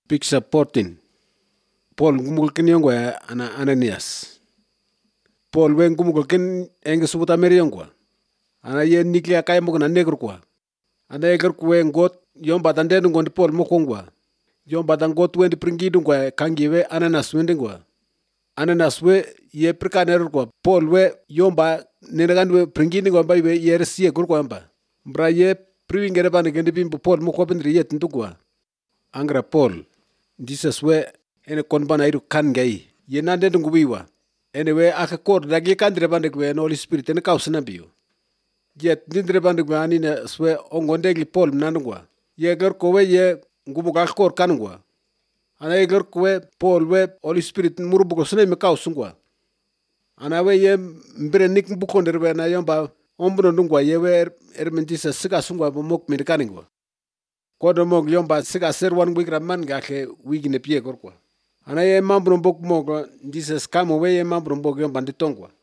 Picture 14. Paul ngumulkin yongwa ana Ananias. Paul we ngumulkin enge subuta meri yongwa. Ana ye niklia kay mo na negro kwa. Ana eger kuwe ngot yomba tande ngondi Paul mo kongwa. Yomba tangot wendi pringidu kwa kangiwe Ananias wendi ngwa. Ananias we ye prikaner kwa Paul we yomba nenagan we pringini ngwa we ye resie kwa mba. Mbra ye priwingere bane gendi bimbo Paul mo kopendri yet ndugwa. Angra Paul Jesus we ene konbana iru kan gai ye nande ngubiwa ene we aka kor dagi kandre bande we no Holy Spirit ene kausna biyo jet dindre bande we ani ne swe ongondegli Paul nanungwa ye ger ko we ye ngubu ka kor kanungwa ana ye ger ko we Paul we Holy Spirit murubu ko sne me kausungwa ana we ye mbre nik mbukonde we na yomba ombuno ndungwa ye we ermentisa siga sungwa mok mirkaningwa kodo mog yomba siga serwan wigra man ga ke wigine pie korkwa ana ye mambro mbok mogo Jesus kamo we ye mambro mbok yomba nditongwa